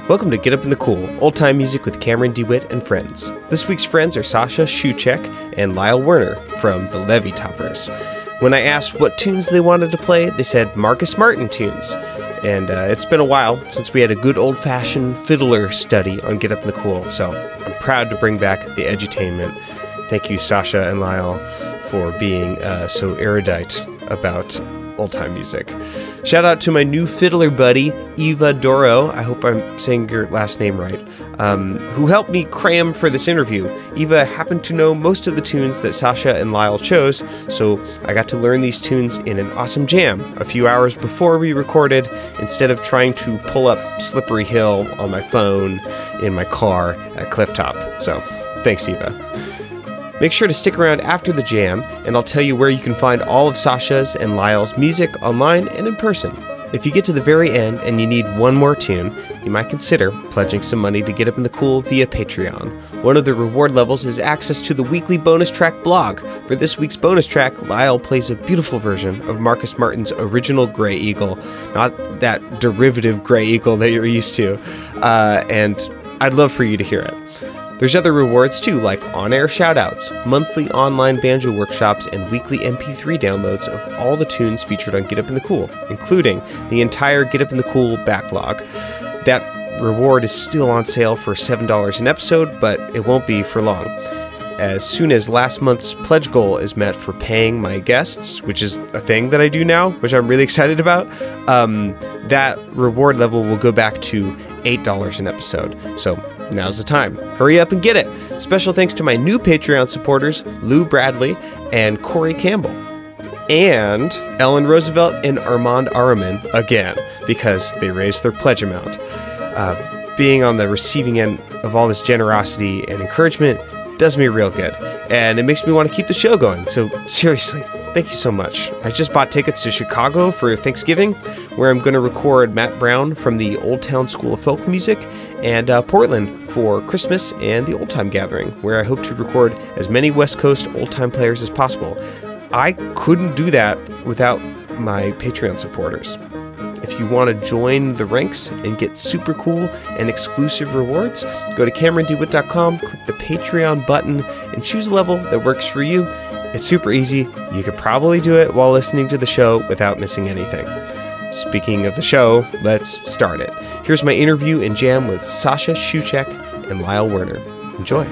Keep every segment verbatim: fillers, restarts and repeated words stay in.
Welcome to Get Up in the Cool, old-time music with Cameron DeWitt and friends. This week's friends are Sasha Shuchek and Lyle Werner from the Levy Toppers. When I asked what tunes they wanted to play, they said Marcus Martin tunes. And uh, it's been a while since we had a good old-fashioned fiddler study on Get Up in the Cool, so I'm proud to bring back the edutainment. Thank you, Sasha and Lyle, for being uh, so erudite about old-time music. Shout out to my new fiddler buddy, Eva Doro, I hope I'm saying your last name right, um, who helped me cram for this interview. Eva happened to know most of the tunes that Sasha and Lyle chose, so I got to learn these tunes in an awesome jam a few hours before we recorded, instead of trying to pull up Slippery Hill on my phone in my car at Clifftop. So, thanks, Eva. Make sure to stick around after the jam, and I'll tell you where you can find all of Sasha's and Lyle's music online and in person. If you get to the very end and you need one more tune, you might consider pledging some money to Get Up in the Cool via Patreon. One of the reward levels is access to the weekly bonus track blog. For this week's bonus track, Lyle plays a beautiful version of Marcus Martin's original Grey Eagle, not that derivative Grey Eagle that you're used to, uh, and I'd love for you to hear it. There's other rewards too, like on-air shoutouts, monthly online banjo workshops, and weekly M P three downloads of all the tunes featured on Get Up in the Cool, including the entire Get Up in the Cool backlog. That reward is still on sale for seven dollars an episode, but it won't be for long. As soon as last month's pledge goal is met for paying my guests, which is a thing that I do now, which I'm really excited about, um, that reward level will go back to eight dollars an episode. So now's the time. Hurry up and get it. Special thanks to my new Patreon supporters, Lou Bradley and Corey Campbell. And Ellen Roosevelt and Armand Araman again, because they raised their pledge amount. Uh, being on the receiving end of all this generosity and encouragement does me real good, and it makes me want to keep the show going. So seriously, thank you so much. I just bought tickets to Chicago for Thanksgiving, where I'm going to record Matt Brown from the Old Town School of Folk Music, and uh, Portland for Christmas and the Old Time Gathering, where I hope to record as many West Coast old time players as possible. I couldn't do that without my Patreon supporters. If you want to join the ranks and get super cool and exclusive rewards, go to Cameron DeWitt dot com, click the Patreon button, and choose a level that works for you. It's super easy. You could probably do it while listening to the show without missing anything. Speaking of the show, let's start it. Here's my interview and jam with Sasha Shuchek and Lyle Werner. Enjoy.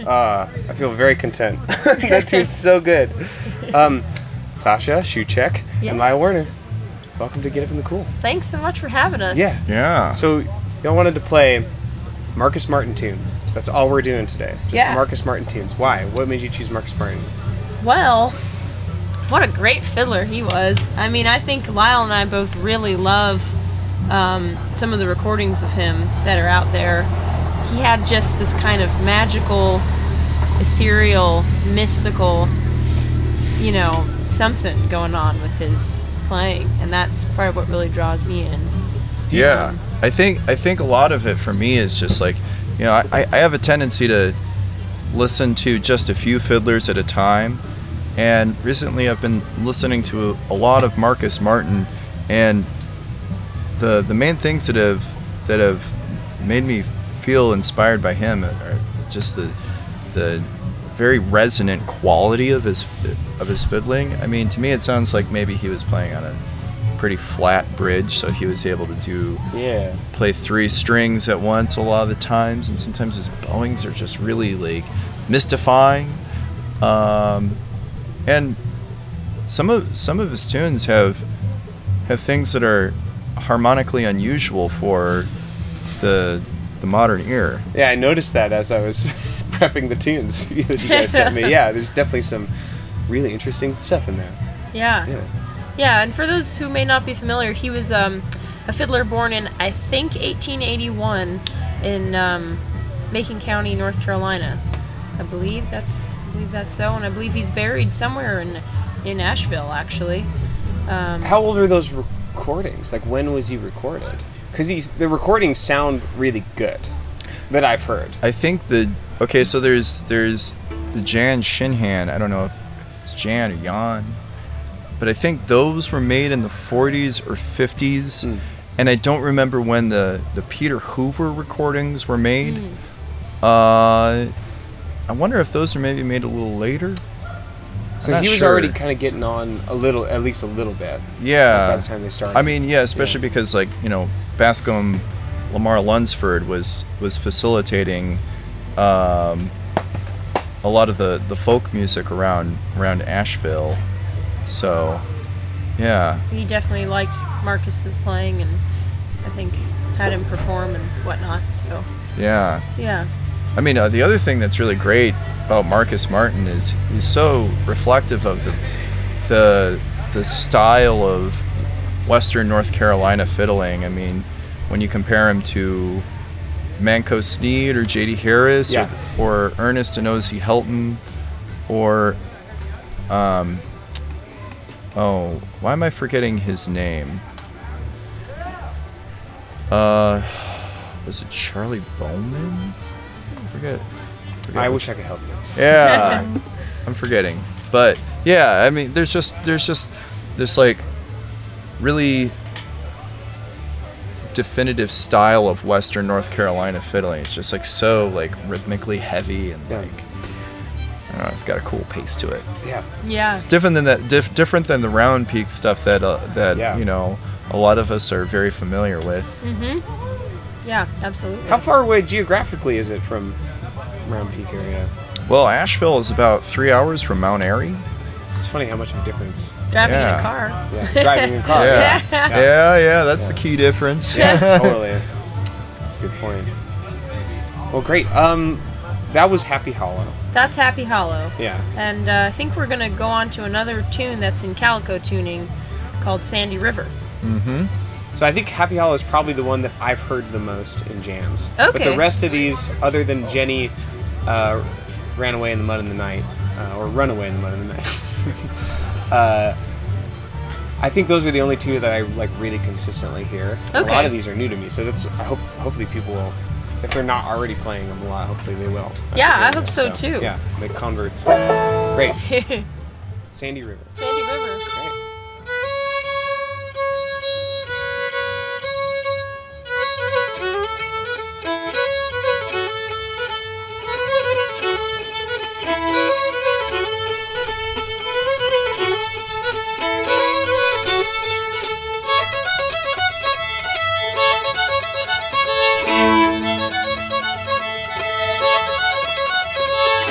Uh, I feel very content. That tune's so good. Um, Sasha, Shuchek, Yeah. and Lyle Werner, welcome to Get Up in the Cool. Thanks so much for having us. Yeah. Yeah. So y'all wanted to play Marcus Martin tunes. That's all we're doing today. Just Yeah. Marcus Martin tunes. Why? What made you choose Marcus Martin? Well, what a great fiddler he was. I mean, I think Lyle and I both really love um, some of the recordings of him that are out there. He had just this kind of magical, ethereal, mystical, you know, something going on with his playing, and that's part of what really draws me in. Yeah, I think I think a lot of it for me is just like, you know, I, I have a tendency to listen to just a few fiddlers at a time, and recently I've been listening to a, a lot of Marcus Martin, and the the main things that have that have made me feel inspired by him are just the the very resonant quality of his of his fiddling. I mean, to me it sounds like maybe he was playing on a pretty flat bridge, so he was able to do Yeah. play three strings at once a lot of the times, and sometimes his bowings are just really like mystifying. Um, and some of some of his tunes have have things that are harmonically unusual for the the modern ear. Yeah, I noticed that as I was prepping the tunes that you guys sent me. Yeah, there's definitely some really interesting stuff in there. Yeah. Yeah. Yeah, and for those who may not be familiar, he was um, a fiddler born in, I think, eighteen eighty-one in um, Macon County, North Carolina. I believe that's I believe that's so, and I believe he's buried somewhere in in Asheville, actually. Um, How old are those recordings? Like, when was he recorded? Because he's the recordings sound really good that I've heard. I think the okay, so there's there's the Jan Shinhan. I don't know if it's Jan or Jan, but I think those were made in the forties or fifties, Mm. and I don't remember when the the Peter Hoover recordings were made. Mm. Uh, I wonder if those are maybe made a little later. So I'm he not was sure. already kind of getting on a little, at least a little bit. Yeah. By the time they started. I mean, yeah, especially Yeah. because like you know, Bascom Lamar Lunsford was was facilitating um, a lot of the, the folk music around around Asheville. So, yeah, he definitely liked Marcus's playing, and I think had him perform and whatnot. So yeah. yeah, I mean, uh, the other thing that's really great about Marcus Martin is he's so reflective of the the the style of Western North Carolina fiddling. I mean, when you compare him to Manco Sneed or J D Harris Yeah. or, or Ernest Inozie Helton or um oh, why am I forgetting his name? Uh was it Charlie Bowman? I forget. forget I what- wish I could help you. yeah, I'm forgetting. But yeah, I mean, there's just there's just this like really definitive style of Western North Carolina fiddling. It's just like so like rhythmically heavy and Yeah. like I don't know, it's got a cool pace to it. Yeah. yeah, Different than that, dif- different than the round peak stuff that uh, that Yeah. you know a lot of us are very familiar with. mhm, yeah, absolutely. How far away geographically is it from Round Peak area? Well, Asheville is about three hours from Mount Airy. It's funny how much of a difference. Driving in yeah. a car. Yeah, driving a car. Yeah. Yeah. Yeah, yeah, that's Yeah. the key difference. Yeah, totally. That's a good point. Well, great. Um, that was Happy Hollow. That's Happy Hollow. Yeah. And uh, I think we're going to go on to another tune that's in Calico tuning called Sandy River. Mm-hmm. So I think Happy Hollow is probably the one that I've heard the most in jams. But Okay. the rest of these, other than Jenny, uh, Ran Away in the Mud in the Night, uh, or Run Away in the Mud in the Night. uh, I think those are the only two that I like really consistently hear. A Okay. lot of these are new to me, so that's I hope hopefully people will, if they're not already playing them a lot, hopefully they will. after Yeah, I hearing hope this. so, too. Yeah, make converts. Great. Sandy River. Sandy River. Great. Thank you.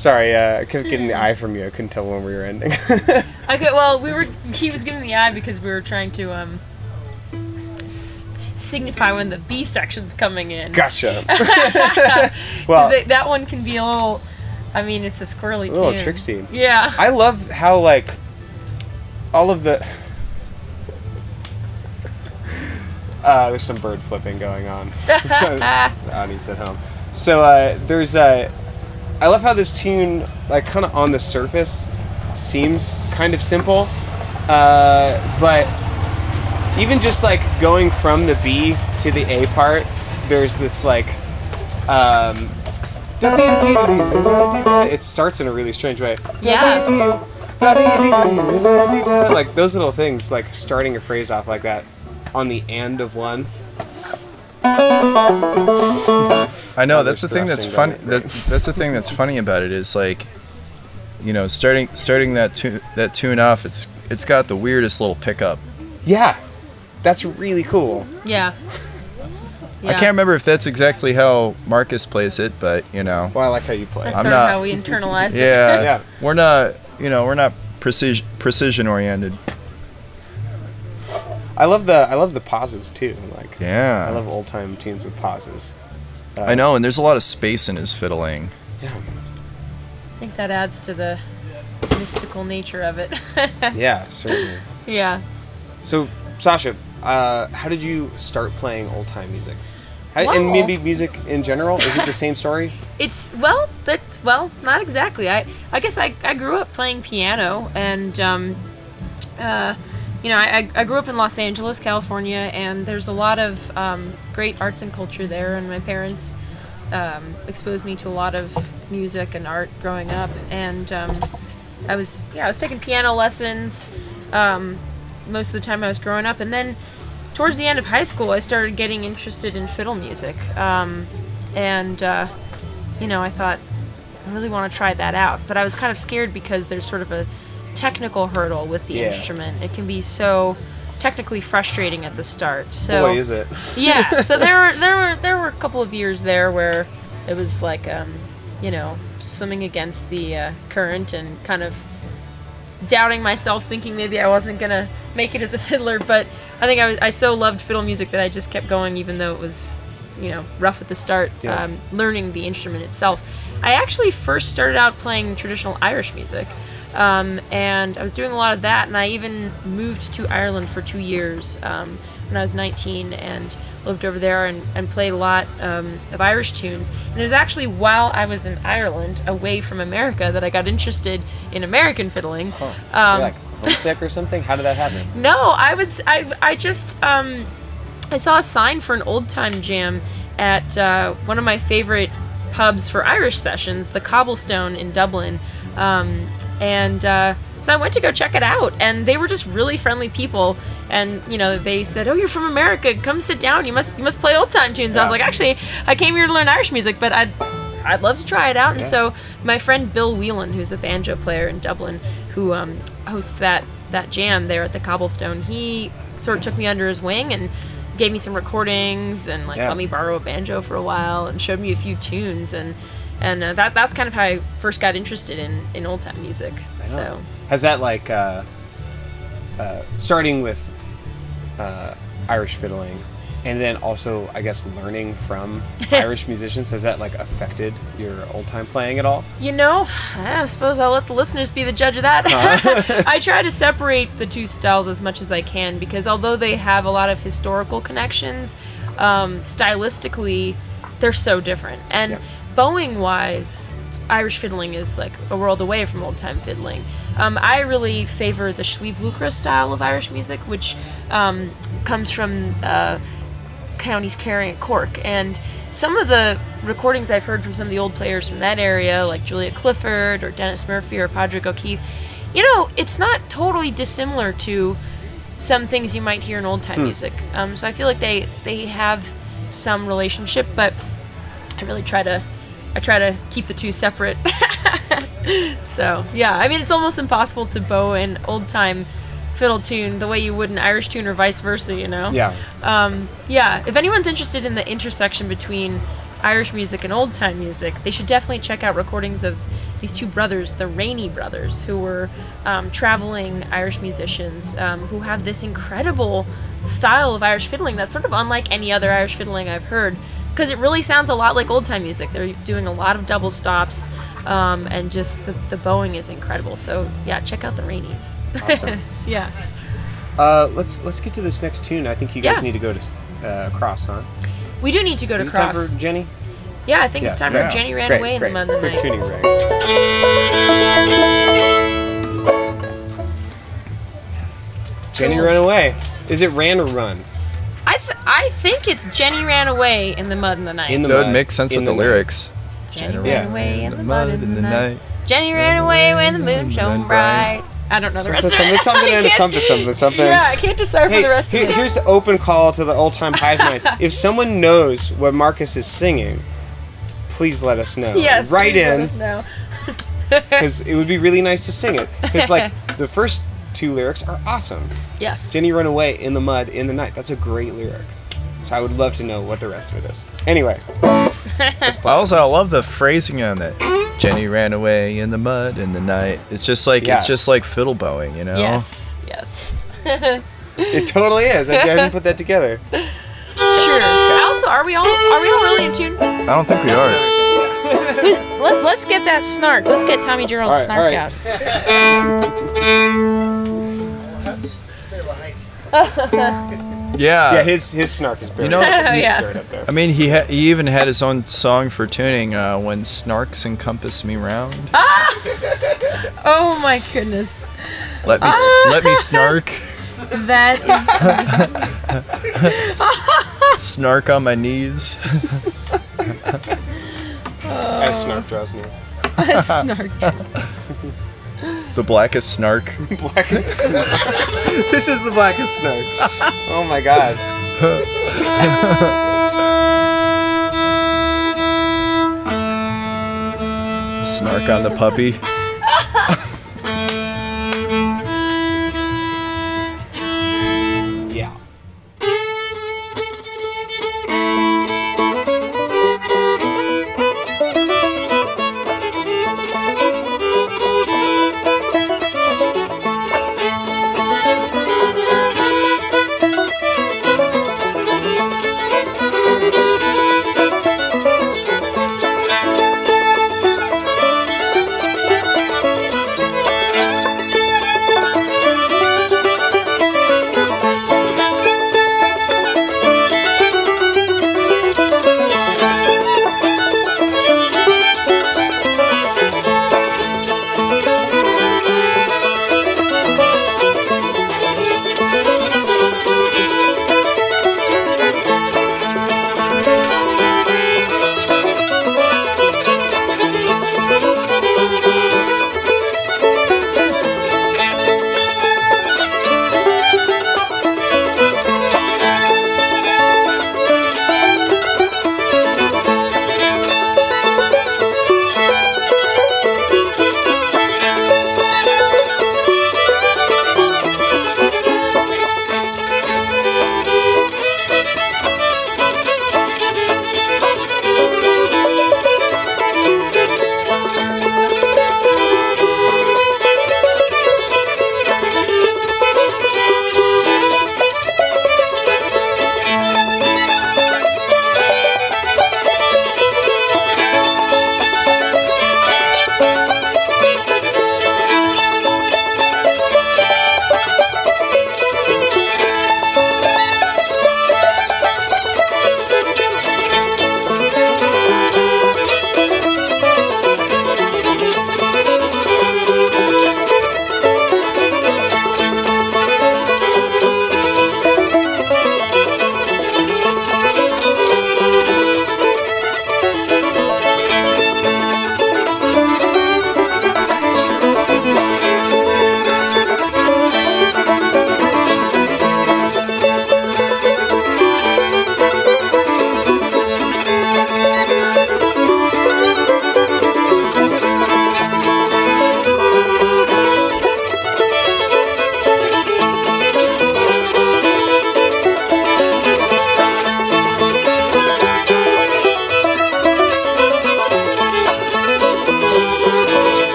Sorry, uh, I kept getting the eye from you. I couldn't tell when we were ending. Okay, well, we were. He was giving the eye because we were trying to um s- signify when the B section's coming in. Gotcha. Well, Well, that one can be a little. I mean, it's a squirrely a little tune. tricksy. Yeah. I love how, like, all of the... Uh, there's some bird flipping going on. The audience at home. So, uh, there's, uh... I love how this tune, like, kind of on the surface, seems kind of simple. Uh, but even just, like, going from the B to the A part, there's this, like, um... it starts in a really strange way. Yeah. Like those little things, like starting a phrase off like that on the end of one. I know, that's the Others thing that's thrusting funny. down That, that's the thing that's funny about it is like, you know, starting starting that tune that tune off. It's it's got the weirdest little pickup. Yeah, that's really cool. Yeah. I can't remember if that's exactly how Marcus plays it, but you know, Well, I like how you play. That's I'm sort of not- how we internalized it. yeah, Yeah. we're not, you know, we're not precision precision oriented. I love the I love the pauses too. Like Yeah, I love old time tunes with pauses. Uh, I know, and there's a lot of space in his fiddling. Yeah. I think that adds to the mystical nature of it. Yeah, certainly. Yeah. So, Sasha, uh, how did you start playing old time music? How, Well- and maybe music in general? Is it the same story? It's well, that's well, not exactly. I I guess I, I grew up playing piano, and um, uh, you know, I I grew up in Los Angeles, California, and there's a lot of um, great arts and culture there, and my parents um, exposed me to a lot of music and art growing up, and um, I was yeah I was taking piano lessons um, most of the time I was growing up, and then towards the end of high school, I started getting interested in fiddle music, um, and uh, you know, I thought I really want to try that out. But I was kind of scared because there's sort of a technical hurdle with the Yeah. instrument. It can be so technically frustrating at the start. So Boy, is it. yeah, so there were there were there were a couple of years there where it was like um, you know, swimming against the uh, current and kind of doubting myself, thinking maybe I wasn't gonna make it as a fiddler. But I think I, was, I so loved fiddle music that I just kept going, even though it was, you know, rough at the start. Yeah. Um, learning the instrument itself. I actually first started out playing traditional Irish music, um, and I was doing a lot of that. And I even moved to Ireland for two years um, when I was nineteen, and lived over there and, and played a lot um, of Irish tunes. And it was actually while I was in Ireland, away from America, that I got interested in American fiddling. Huh. Um, You're like homesick or something? How did that happen? No, I was I I just um I saw a sign for an old time jam at uh, one of my favorite pubs for Irish sessions, the Cobblestone in Dublin, um, and uh, so I went to go check it out, and they were just really friendly people, and you know they said, "Oh, you're from America, come sit down. You must you must play old time tunes." I Yeah. was like, "Actually, I came here to learn Irish music, but I'd I'd love to try it out." And Yeah. so my friend Bill Whelan, who's a banjo player in Dublin, who um, hosts that that jam there at the Cobblestone, he sort of took me under his wing and gave me some recordings and like Yeah. let me borrow a banjo for a while and showed me a few tunes, and and uh, that that's kind of how I first got interested in in old time music. So Has that like uh, uh, starting with uh, Irish fiddling, and then also I guess learning from Irish musicians, has that like affected your old time playing at all? you know, I suppose I'll let the listeners be the judge of that. I try to separate the two styles as much as I can, because although they have a lot of historical connections, um, stylistically they're so different. And Yeah. bowing wise, Irish fiddling is like a world away from old time fiddling. Um, I really favor the Sliabh-Luachra style of Irish music, which um, comes from uh, counties Kerry and Cork. And some of the recordings I've heard from some of the old players from that area, like Julia Clifford or Dennis Murphy or Padraig O'Keefe, you know, it's not totally dissimilar to some things you might hear in old time music. Um, so I feel like they, they have some relationship, but I really try to I try to keep the two separate. So yeah, I mean, it's almost impossible to bow an old time fiddle tune the way you would an Irish tune, or vice versa, you know. Yeah. Um, yeah. If anyone's interested in the intersection between Irish music and old time music, they should definitely check out recordings of these two brothers, the Rainey brothers, who were um, traveling Irish musicians um, who have this incredible style of Irish fiddling that's sort of unlike any other Irish fiddling I've heard, because it really sounds a lot like old time music. They're doing a lot of double stops, um, and just the, the bowing is incredible. So yeah, check out the Raineys. Awesome. Yeah. Uh, let's let's get to this next tune. I think you guys Yeah. need to go to uh, Cross, huh? We do need to go to Is it time Cross. for Jenny? Yeah, I think it's Yeah. time Yeah. for Jenny Ran Great, Away in great. the Mud of the Quick Night. tuning break. Jenny Cool. Ran Away. Is it ran or run? I th- I think it's Jenny Ran Away in the Mud in the Night. In the That would mud, make sense in with the, the night. lyrics. Jenny Jenny ran Yeah. away in the mud in the night. Jenny ran ran away away when the moon shone bright. I don't know the rest of Something, it. something, I and can't- something, something, something. Yeah, I can't decipher Hey, the rest here- of it. here's an open call to the old time hive mind. If someone knows what Marcus is singing, please let us know. Yes, Write please let in, us know. because it would be really nice to sing it. Because like the first two lyrics are awesome. Yes. Jenny Run Away in the mud in the night. That's a great lyric. So I would love to know what the rest of it is. Anyway, Also, I love the phrasing on that. Jenny ran away in the mud in the night. It's just like Yeah. it's just like fiddle bowing, you know. Yes. Yes. it totally is. I didn't put that together. Sure. Also, are we all are we all really in tune? I don't think we are. Who's, let, let's get that snark. Let's get Tommy Gerald's All right, snark all right. out. Yeah. Yeah, his his snark is buried, You know, Oh, yeah. buried up there. I mean, he ha- he even had his own song for tuning. Uh, when snarks encompass me round, Oh my goodness. let me s- Ah. let me snark, That is snark on my knees. As snark draws near. a snark. The blackest snark. Blackest snark. This is the blackest snark. Oh my god. Snark on the puppy. Yeah.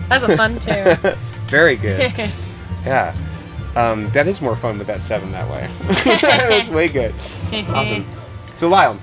That's a fun tune. Very good. Yeah. Um, that is more fun with that seven that way. That's way good. Awesome. So, Lyle,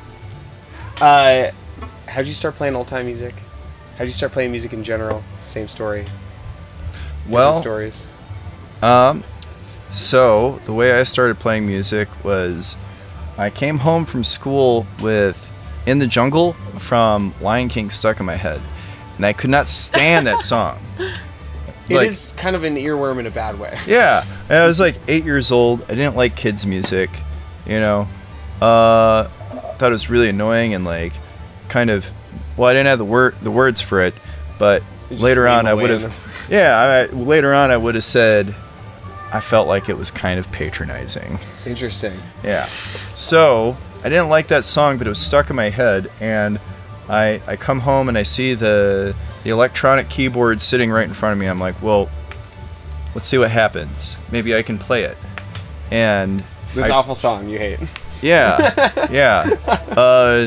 uh, how'd you start playing old-time music? How'd you start playing music in general? Same story? Well, stories? Um, so, the way I started playing music was I came home from school with In the Jungle from Lion King stuck in my head. And I could not stand that song. It Like, is kind of an earworm in a bad way. Yeah. And I was like eight years old. I didn't like kids' music, you know. Uh, thought it was really annoying and like kind of, well, I didn't have the word the words for it, but just later on I away would on have, yeah, I, later on I would have said I felt like it was kind of patronizing. Interesting. Yeah. So I didn't like that song, but it was stuck in my head, and I I come home and I see the the electronic keyboard sitting right in front of me. I'm like, well, let's see what happens. Maybe I can play it. And This I, awful song you hate. Yeah, yeah. Uh,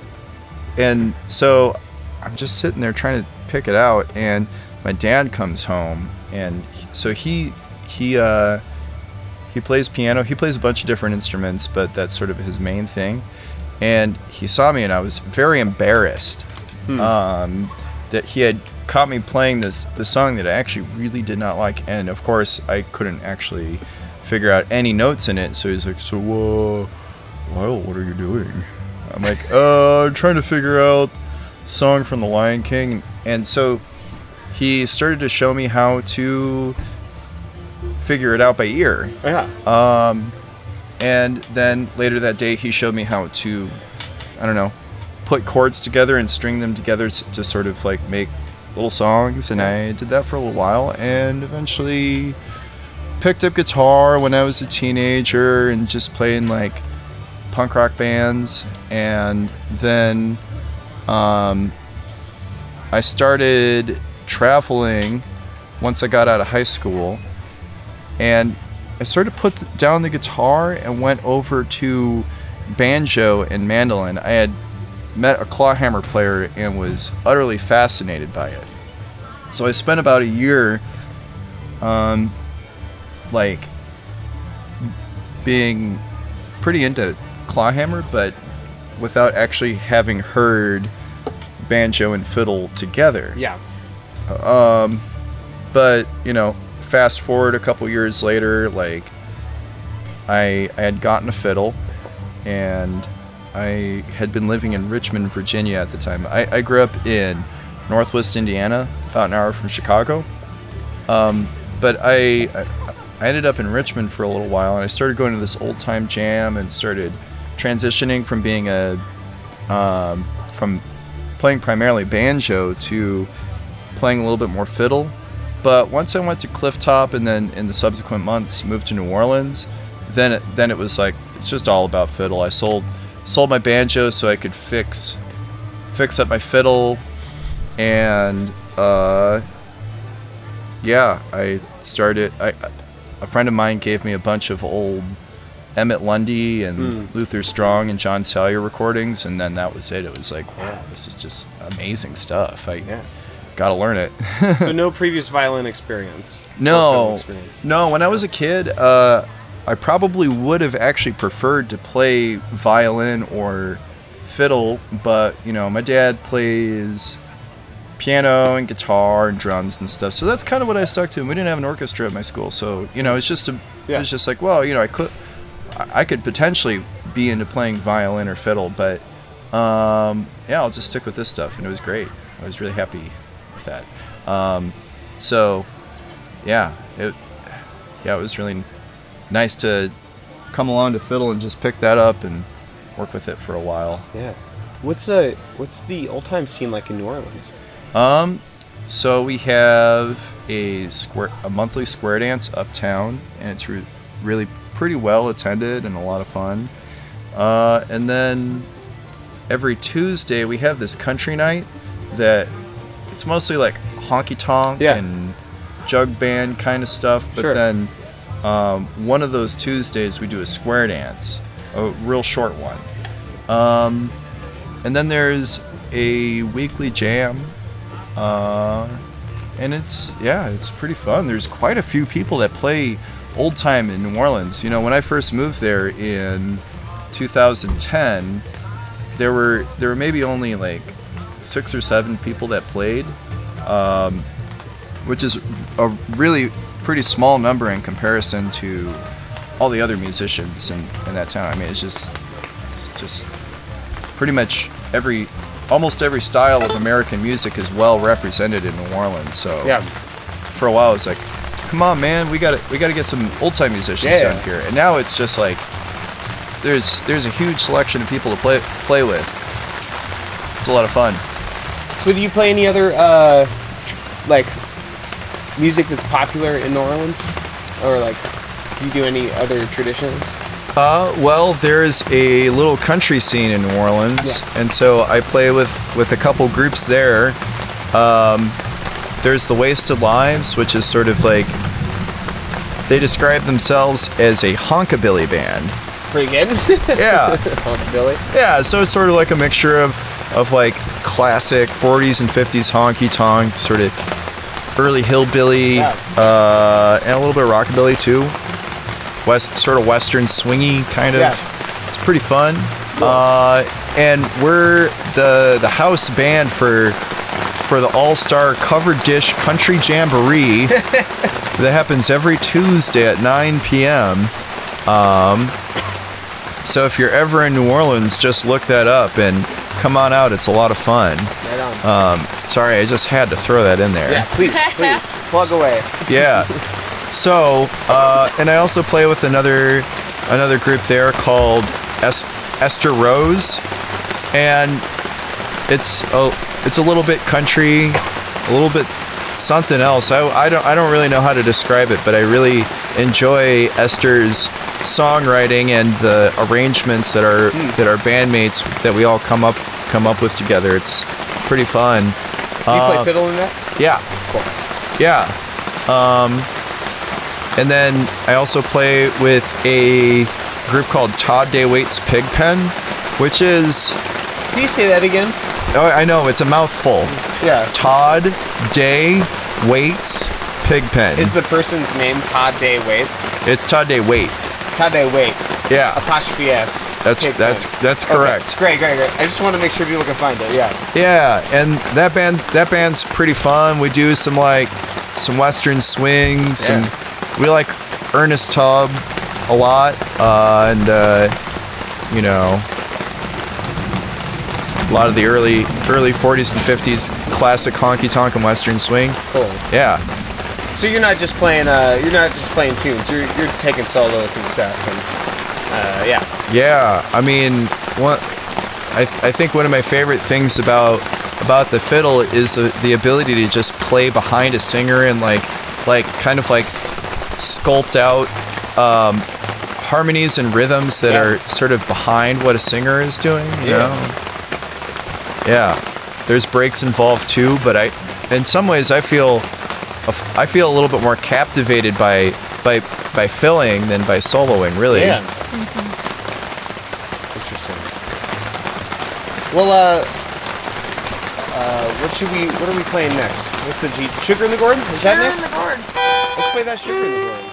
and so I'm just sitting there trying to pick it out, and my dad comes home, and he, so he he uh, he plays piano. He plays a bunch of different instruments, but that's sort of his main thing. And he saw me, and I was very embarrassed Hmm. um, that he had caught me playing this this song that I actually really did not like, and of course I couldn't actually figure out any notes in it. So he's like, "So, uh, Lyle, what are you doing?" I'm like, "Uh, I'm trying to figure out a song from The Lion King." And so he started to show me how to figure it out by ear. Yeah. Um, and then later that day, he showed me how to, I don't know, put chords together and string them together s- to sort of like make little songs. And I did that for a little while, and eventually picked up guitar when I was a teenager and just played in like punk rock bands. And then um, I started traveling once I got out of high school, and I started to put th- down the guitar and went over to banjo and mandolin. I had met a clawhammer player and was utterly fascinated by it. So I spent about a year um, like being pretty into clawhammer, but without actually having heard banjo and fiddle together. Yeah. Um, but you know, fast forward a couple years later, like I I had gotten a fiddle, and I had been living in Richmond, Virginia at the time. I, I grew up in Northwest Indiana, about an hour from Chicago. Um, but I, I I ended up in Richmond for a little while, and I started going to this old time jam and started transitioning from being a um, from playing primarily banjo to playing a little bit more fiddle. But once I went to Clifftop, and then in the subsequent months moved to New Orleans, then it, then it was like it's just all about fiddle. I sold sold my banjo so I could fix fix up my fiddle, and uh, yeah, I started. I a friend of mine gave me a bunch of old Emmett Lundy and Mm. Luther Strong and John Salyer recordings, and then that was it. It was like, wow, this is just amazing stuff. I Yeah. gotta learn it. So no previous violin experience. or No, fiddle experience. no. When I was a kid, uh, I probably would have actually preferred to play violin or fiddle, but you know, my dad plays piano and guitar and drums and stuff, so that's kind of what I stuck to. And we didn't have an orchestra at my school, so you know, it's just a, Yeah. it was just like, well, you know, I could, I I could potentially be into playing violin or fiddle, but um, yeah, I'll just stick with this stuff, and it was great. I was really happy with that. Um, so yeah, it yeah, it was really nice to come along to fiddle and just pick that up and work with it for a while. Yeah. What's uh what's the old time scene like in New Orleans? Um, so we have a square, a monthly square dance uptown, and it's re- really pretty well attended and a lot of fun. Uh, and then every Tuesday we have this country night that it's mostly like honky tonk Yeah. and jug band kind of stuff. But Sure. then um, one of those Tuesdays we do a square dance, a real short one. Um, and then there's a weekly jam. Uh, and it's yeah, it's pretty fun. There's quite a few people that play old time in New Orleans. You know, when I first moved there in two thousand ten, there were there were maybe only like six or seven people that played, um, which is a really pretty small number in comparison to all the other musicians in, in that town. I mean, it's just just pretty much every almost every style of American music is well represented in New Orleans. So Yeah. for a while I was like, come on, man, we got to we got to get some old time musicians Yeah. down here. And now it's just like there's there's a huge selection of people to play play with. It's a lot of fun. So do you play any other uh, tr- like music that's popular in New Orleans, or like do you do any other traditions? Uh, well, there's a little country scene in New Orleans, Yeah. and so I play with, with a couple groups there. Um, there's the Wasted Limes, which is sort of like, they describe themselves as a honkabilly band. Pretty good. Yeah, Billy. yeah. So it's sort of like a mixture of, of like classic forties and fifties honky tonk, sort of early hillbilly, Yeah. uh, and a little bit of rockabilly too. West, sort of western swingy kind of. Yeah. It's pretty fun. Uh, and we're the the house band for for the All-Star Covered Dish Country Jamboree that happens every Tuesday at nine p.m. Um, so if you're ever in New Orleans, just look that up and come on out. It's a lot of fun. Right on. Um, sorry, I just had to throw that in there. Yeah, please, please plug away. Yeah. So, uh, and I also play with another another group there called es- Esther Rose, and it's a it's a little bit country, a little bit something else. I, I don't I don't really know how to describe it, but I really enjoy Esther's songwriting and the arrangements that our that our bandmates that we all come up come up with together. It's pretty fun. Do you Uh, play fiddle in that? Yeah. Cool. Yeah. Um, and then I also play with a group called Todd Day Waits Pigpen, which is, Can you say that again? oh, I know, it's a mouthful. Yeah. Todd Day Waits Pigpen. Is the person's name Todd Day Waits? It's Todd Day Wait. Todd Day Wait. Yeah. Apostrophe S. That's Pig that's pen. that's Okay. correct. Great, great, great. I just want to make sure people can find it. Yeah. Yeah, and that band that band's pretty fun. We do some like some western swing, some Yeah. we like Ernest Tubb a lot, uh, and uh, you know a lot of the early early forties and fifties classic honky tonk and western swing. Cool. Yeah, So you're not just playing. Uh, you're not just playing tunes. You're you're taking solos and stuff. And uh, yeah. yeah. I mean, one I th- I think one of my favorite things about about the fiddle is the, the ability to just play behind a singer and like like kind of like sculpt out um, harmonies and rhythms that Yeah. are sort of behind what a singer is doing. You Yeah. know? Yeah. There's breaks involved too, but I, in some ways, I feel I feel a little bit more captivated by by by filling than by soloing. Really. Yeah. Interesting. Well, uh, uh, what should we? What are we playing next? What's the G? Sugar in the Gourd? Is that Sugar next? in the gourd. Let's play that Sugar in the Gourd.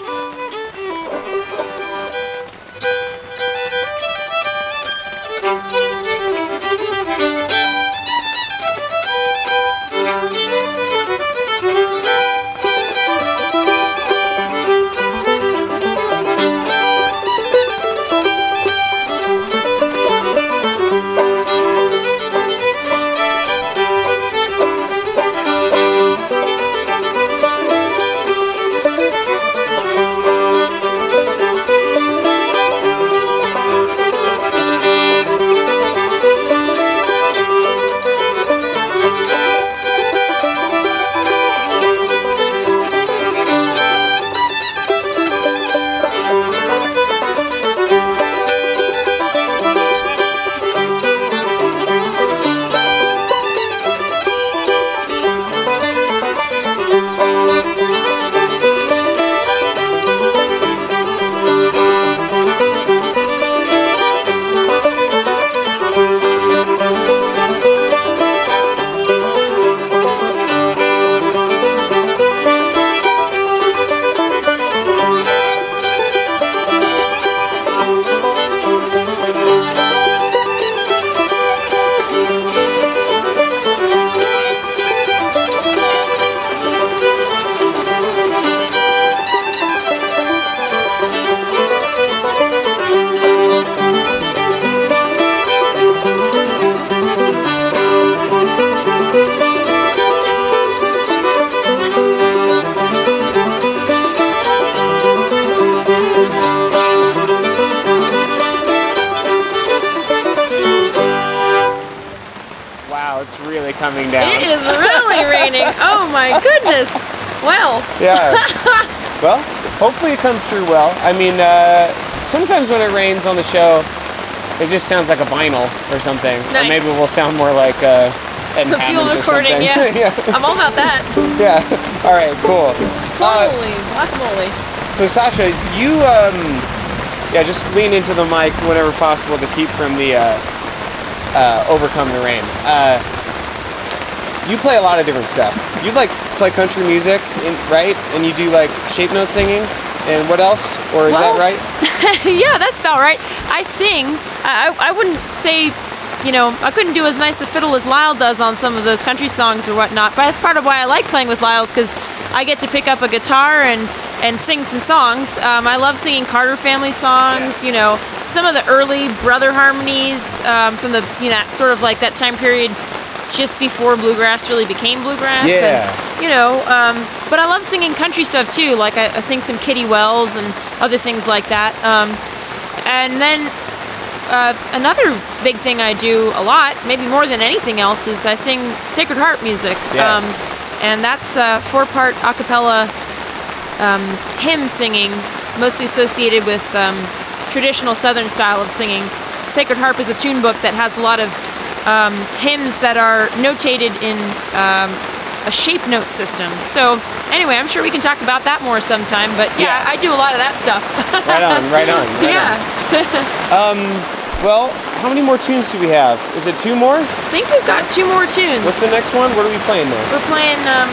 coming down. It is really raining. Oh my goodness. Well. Yeah. Well, hopefully it comes through well. I mean, uh, sometimes when it rains on the show, it just sounds like a vinyl or something. Nice. Or maybe we'll sound more like uh, Ed The field Hammonds or recording, something. yeah. yeah. I'm all about that. Yeah. All right, cool. Uh, Holy guacamole. so, Sasha, you, um, yeah, just lean into the mic whenever possible to keep from the uh, uh, overcome the rain. Uh, you play a lot of different stuff. You like play country music, in, right? And you do like shape note singing. And what else? Or is Well, that right? Yeah, that's about right. I sing. I, I wouldn't say, you know, I couldn't do as nice a fiddle as Lyle does on some of those country songs or whatnot. But that's part of why I like playing with Lyle's, because I get to pick up a guitar and, and sing some songs. Um, I love singing Carter family songs, you know, some of the early brother harmonies um, from the, you know, sort of like that time period just before bluegrass really became bluegrass. Yeah. And, you know, um, but I love singing country stuff too. Like I, I sing some Kitty Wells and other things like that. Um, and then uh, another big thing I do a lot, maybe more than anything else, is I sing Sacred Heart music. Yeah. Um, and that's uh, four-part a cappella um, hymn singing, mostly associated with um, traditional Southern style of singing. Sacred Harp is a tune book that has a lot of um, hymns that are notated in um, a shape note system. So anyway, I'm sure we can talk about that more sometime, but yeah, Yeah. I do a lot of that stuff. Right on, right on. Right yeah. on. Um, well, how many more tunes do we have? Is it two more? I think we've got two more tunes. What's the next one? What are we playing next? We're playing um,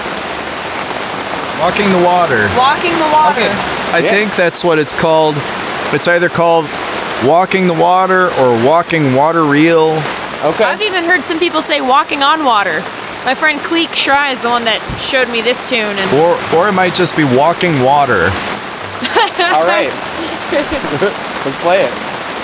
Walking the Water. Walking the Water. I Yeah. think that's what it's called. It's either called Walking the Water or Walking Water Reel. Okay. I've even heard some people say Walking on Water. My friend Cleek Schrei is the one that showed me this tune. And Or, or it might just be Walking Water. All right. Let's play it.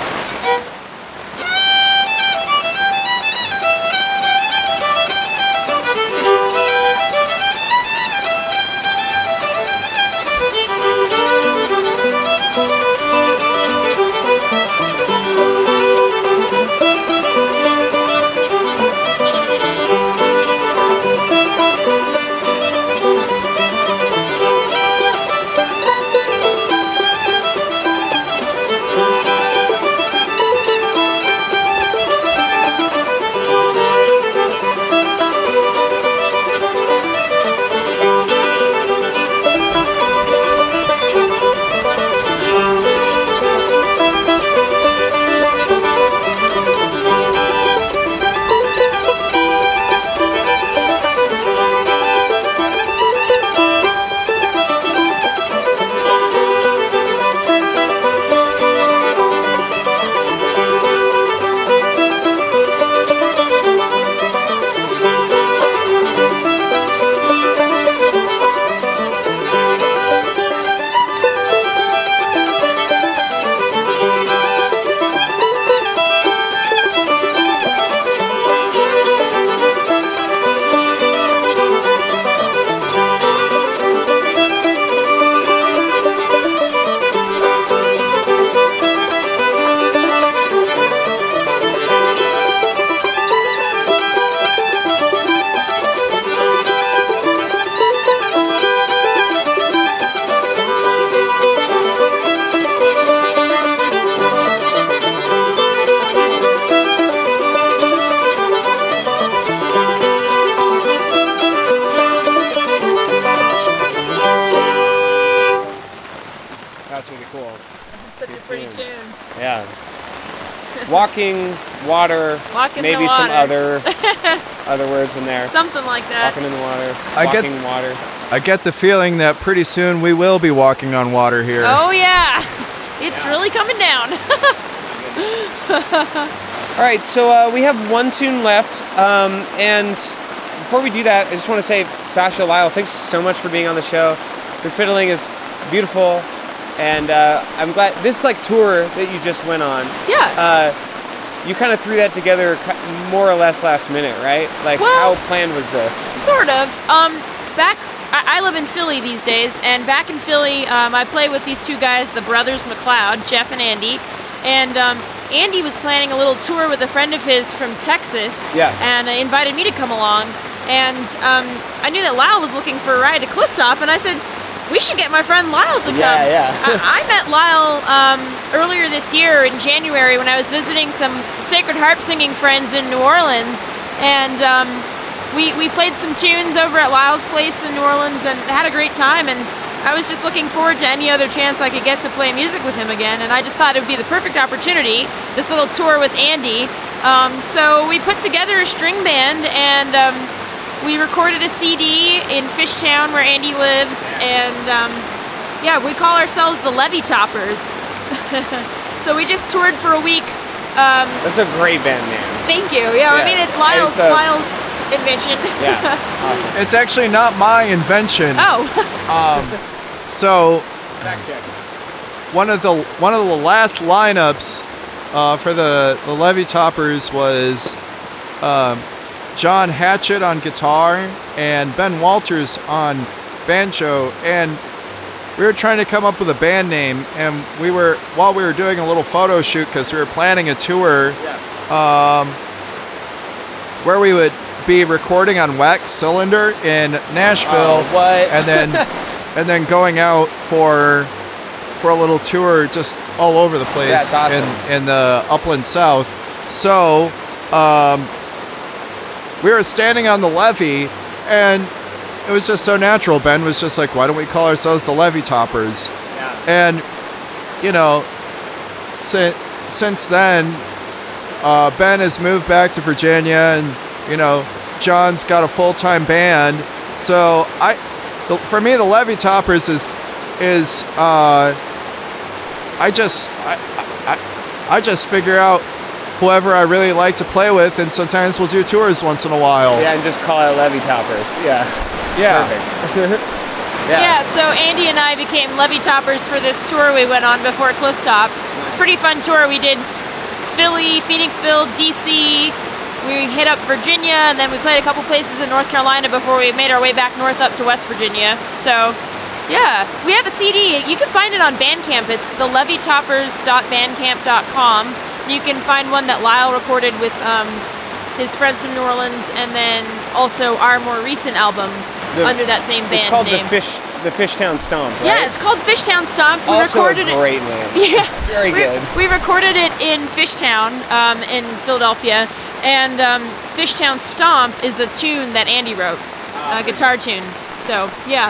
That's really cool. such a Good pretty tune. tune. Yeah. Walking, water, Walking the maybe some water. other other words in there. Something like that. Walking in the water. I get- walking water. I get the feeling that pretty soon we will be walking on water here. Oh yeah, it's really coming down. All right, so uh, we have one tune left, um, and before we do that, I just want to say, Sasha, Lyle, thanks so much for being on the show. Your fiddling is beautiful, and uh, I'm glad this like tour that you just went on. Yeah. Uh, you kind of threw that together ki- more or less last minute, right? Like, Well- how planned was this? Sort of. Um, back, I, I live in Philly these days, and back in Philly, um, I play with these two guys, the brothers McLeod, Jeff and Andy, and um, Andy was planning a little tour with a friend of his from Texas. Yeah. And uh, invited me to come along. And um, I knew that Lyle was looking for a ride to Clifftop, and I said, we should get my friend Lyle to come. Yeah, yeah. I, I met Lyle um, earlier this year in January when I was visiting some Sacred Harp singing friends in New Orleans, and um, we we played some tunes over at Lyle's place in New Orleans and had a great time. And I was just looking forward to any other chance I could get to play music with him again. And I just thought it would be the perfect opportunity, this little tour with Andy. Um, so we put together a string band, and um, we recorded a C D in Fishtown where Andy lives, and um, yeah, we call ourselves the Levy Toppers. So we just toured for a week. Um, That's a great band name. thank you. Yeah, Yeah. I mean, it's Lyle's, It's a- Lyle's invention. Yeah, awesome. It's actually not my invention. Oh, Um, so Fact check. one of the one of the last lineups uh, for the the Levy Toppers was um, John Hatchett on guitar and Ben Walters on banjo, and we were trying to come up with a band name, and we were while we were doing a little photo shoot because we were planning a tour um, where we would be recording on Wax Cylinder in Nashville, Oh, what? and then and then going out for for a little tour just all over the place That's awesome. in in the Upland South. So um, we were standing on the levee, and it was just so natural. Ben was just like, "Why don't we call ourselves the Levy Toppers?" Yeah. And you know, since since then, uh, Ben has moved back to Virginia, and you know, John's got a full-time band. So I, the, for me, the Levy Toppers is is uh, I just I, I I just figure out whoever I really like to play with, and sometimes we'll do tours once in a while. Yeah, and just call it Levy Toppers. Yeah. Yeah. Perfect. yeah. So Andy and I became Levy Toppers for this tour we went on before Clifftop. It's a pretty fun tour. We did Philly, Phoenixville, D C. We hit up Virginia, and then we played a couple places in North Carolina before we made our way back north up to West Virginia. So, yeah, we have a C D. You can find it on Bandcamp. It's the levy toppers dot bandcamp dot com. You can find one that Lyle recorded with um, his friends from New Orleans, and then also our more recent album The- under that same band It's called name. the Fish, the Fishtown Stomp, right? Yeah, it's called Fishtown Stomp. We Also recorded a it. great name. Yeah, Very we, good. We recorded it in Fishtown, um, in Philadelphia, and um, Fishtown Stomp is a tune that Andy wrote, a guitar tune. So yeah,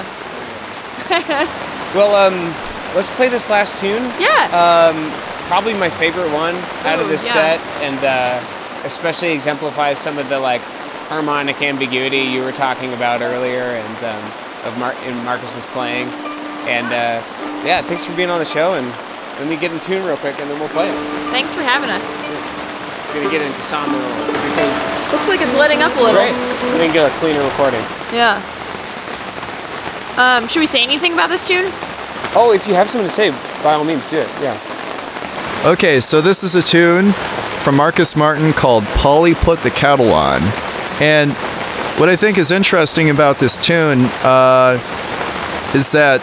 Well, um, let's play this last tune. yeah, Um, probably my favorite one out of Ooh, this yeah. set, and uh, especially exemplifies some of the like harmonic ambiguity you were talking about earlier, and um, of Mar- in Marcus's playing. And uh, yeah, thanks for being on the show. And let me get in tune real quick, and then we'll play it. thanks for having us. I'm gonna get into somber because Looks like it's letting up a little. great. We didn't get a cleaner recording. Yeah. Um, should we say anything about this tune? Oh, if you have something to say, by all means, do it. Yeah. Okay, so this is a tune from Marcus Martin called Polly Put the Kettle On. And what I think is interesting about this tune uh, is that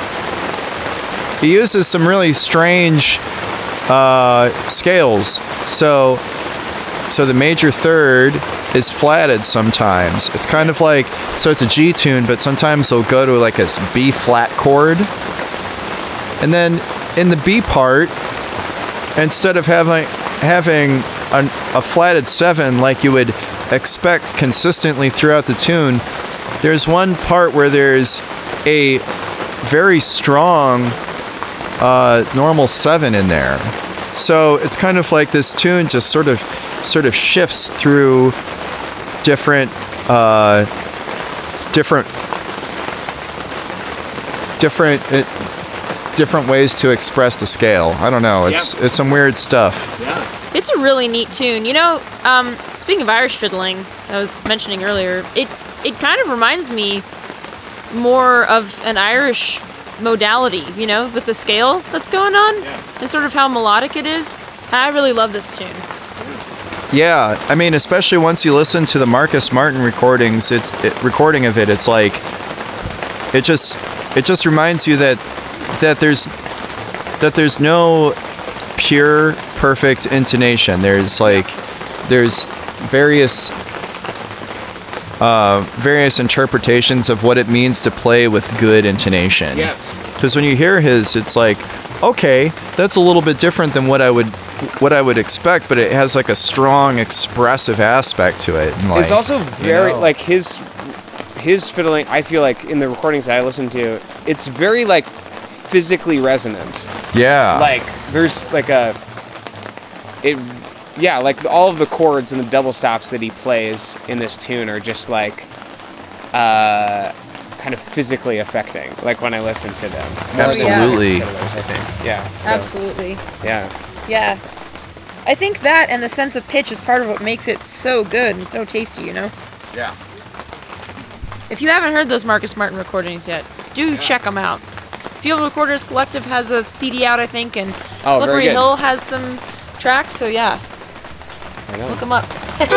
he uses some really strange uh, scales. So, so the major third is flatted sometimes. It's kind of like, so it's a G tune, but sometimes they'll go to like a B flat chord. And then in the B part, instead of having having a, a flatted seven like you would expect consistently throughout the tune, there's one part where there's a very strong uh, normal seven in there. So it's kind of like this tune just sort of sort of shifts through different uh, different different it, different ways to express the scale. I don't know. It's it's some weird stuff. Yeah. It's a really neat tune. You know, um, speaking of Irish fiddling, I was mentioning earlier, it it kind of reminds me more of an Irish modality, you know, with the scale that's going on, Yeah. and sort of how melodic it is. I really love this tune. Yeah, I mean, especially once you listen to the Marcus Martin recordings, it's it, recording of it. It's like it just it just reminds you that that there's that there's no pure perfect intonation. There's like, there's various, uh, various interpretations of what it means to play with good intonation. Yes. Because when you hear his, it's like, okay, that's a little bit different than what I would, what I would expect, but it has like a strong expressive aspect to it. And like, It's also very you know, like his his fiddling. I feel like in the recordings I listen to, it's very like physically resonant. yeah, Like there's like a it yeah like all of the chords and the double stops that he plays in this tune are just like uh kind of physically affecting, like when I listen to them. More so than Absolutely. fiddlers, I think. Yeah. So, Absolutely. Yeah. Yeah. I think that and the sense of pitch is part of what makes it so good and so tasty, you know? yeah. If you haven't heard those Marcus Martin recordings yet, do check them out. Field Recorders Collective has a C D out, I think, and Oh, very Slippery good. Hill has some tracks, so yeah, I know. look them up.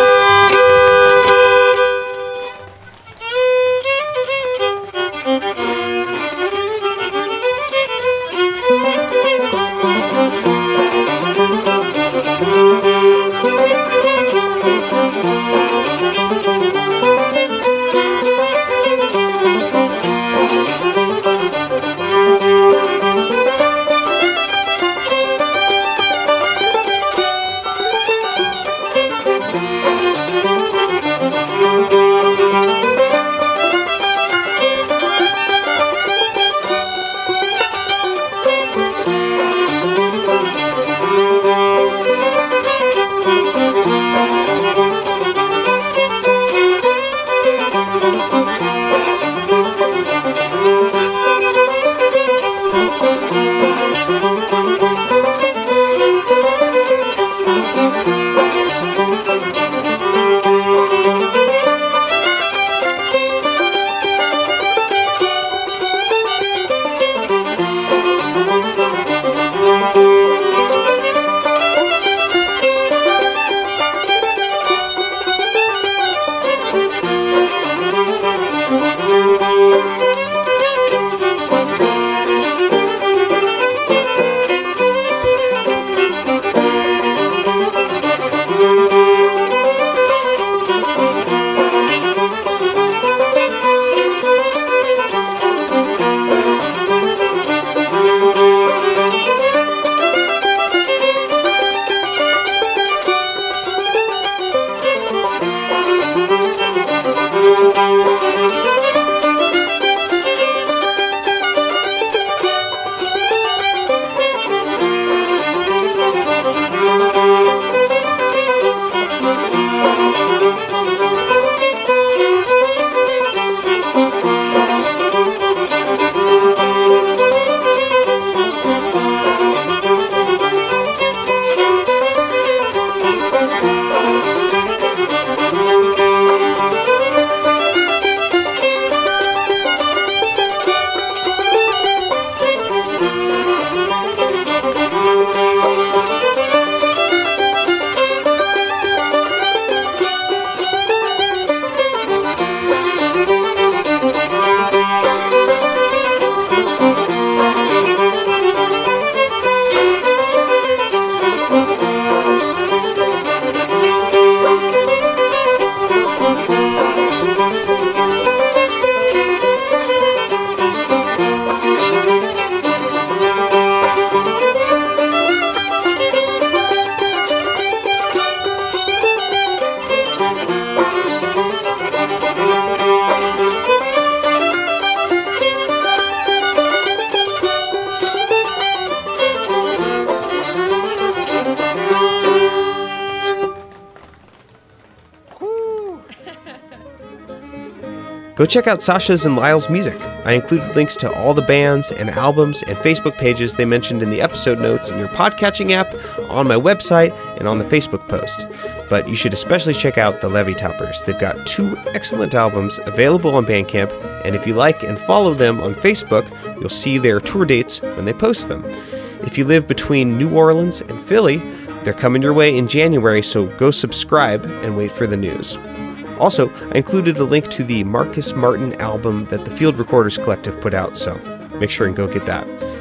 Go check out Sasha's and Lyle's music. I included links to all the bands and albums and Facebook pages they mentioned in the episode notes in your podcatching app, on my website, and on the Facebook post. But you should especially check out the Levy Toppers. They've got two excellent albums available on Bandcamp, and if you like and follow them on Facebook, you'll see their tour dates when they post them. If you live between New Orleans and Philly, they're coming your way in January, so go subscribe and wait for the news. Also, I included a link to the Marcus Martin album that the Field Recorders Collective put out, so make sure and go get that.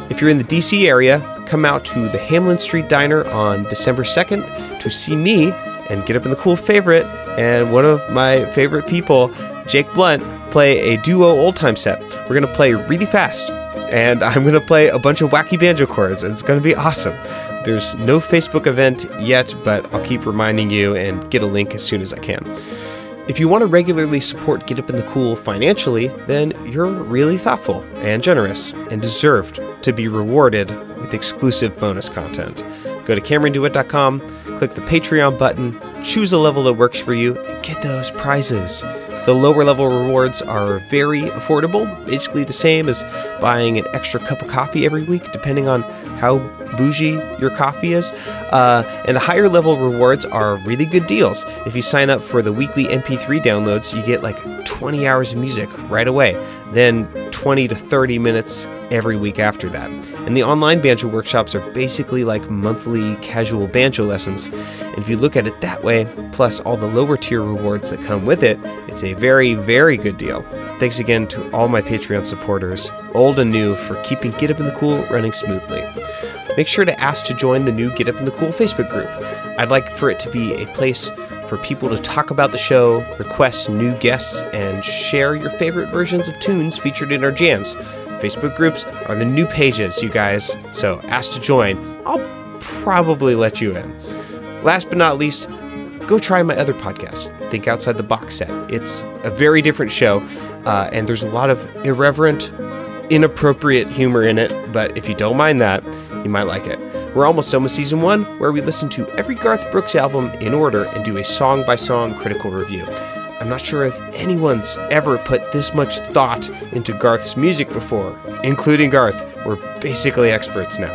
If you're in the D C area, come out to the Hamlin Street Diner on December second to see me and Get Up in the Cool favorite and one of my favorite people, Jake Blunt, play a duo old time set. We're going to play really fast, and I'm going to play a bunch of wacky banjo chords. It's going to be awesome. There's no Facebook event yet, but I'll keep reminding you and get a link as soon as I can. If you want to regularly support Get Up in the Cool financially, then you're really thoughtful and generous and deserved to be rewarded with exclusive bonus content. Go to Cameron Dewitt dot com, click the Patreon button, choose a level that works for you, and get those prizes. The lower level rewards are very affordable, basically the same as buying an extra cup of coffee every week, depending on how bougie your coffee is. Uh, and the higher level rewards are really good deals. If you sign up for the weekly M P three downloads, you get like twenty hours of music right away, then twenty to thirty minutes every week after that. And the online banjo workshops are basically like monthly casual banjo lessons. And if you look at it that way, plus all the lower tier rewards that come with it, it's a very, very good deal. Thanks again to all my Patreon supporters, old and new, for keeping Get Up in the Cool running smoothly. Make sure to ask to join the new Get Up in the Cool Facebook group. I'd like for it to be a place for people to talk about the show, request new guests, and share your favorite versions of tunes featured in our jams. Facebook groups are the new pages, you guys, so ask to join. I'll probably let you in. Last but not least, go try my other podcast, Think Outside the Box Set. It's a very different show, uh, and there's a lot of irreverent, inappropriate humor in it, but if you don't mind that, you might like it. We're almost done with season one, where we listen to every Garth Brooks album in order and do a song-by-song critical review. I'm not sure if anyone's ever put this much thought into Garth's music before, including Garth. We're basically experts now.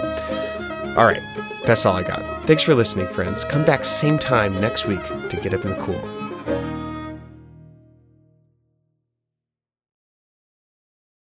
All right, that's all I got. Thanks for listening, friends. Come back same time next week to Get Up in the Cool.